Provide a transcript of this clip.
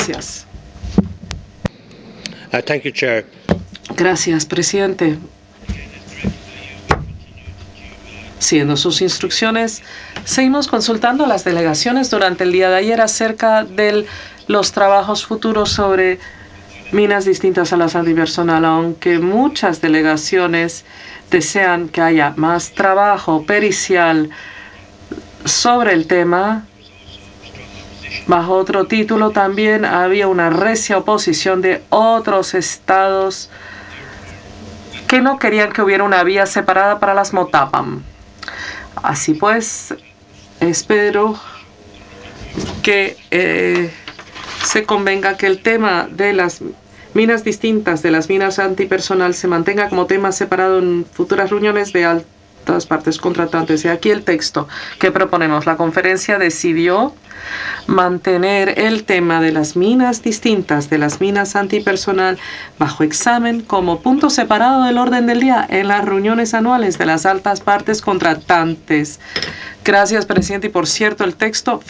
Gracias. Thank you, Chair. Gracias, presidente. Siguiendo sus instrucciones, seguimos consultando a las delegaciones durante el día de ayer acerca de los trabajos futuros sobre minas distintas a las antipersonal, aunque muchas delegaciones desean que haya más trabajo pericial sobre el tema. Bajo otro título también había una recia oposición de otros estados que no querían que hubiera una vía separada para las Motapam. Así pues, espero que se convenga que el tema de las minas distintas de las minas antipersonal se mantenga como tema separado en futuras reuniones de altas partes contratantes. Y aquí el texto que proponemos. La conferencia decidió mantener el tema de las minas distintas de las minas antipersonal bajo examen como punto separado del orden del día en las reuniones anuales de las altas partes contratantes. Gracias, presidente. Y por cierto, el texto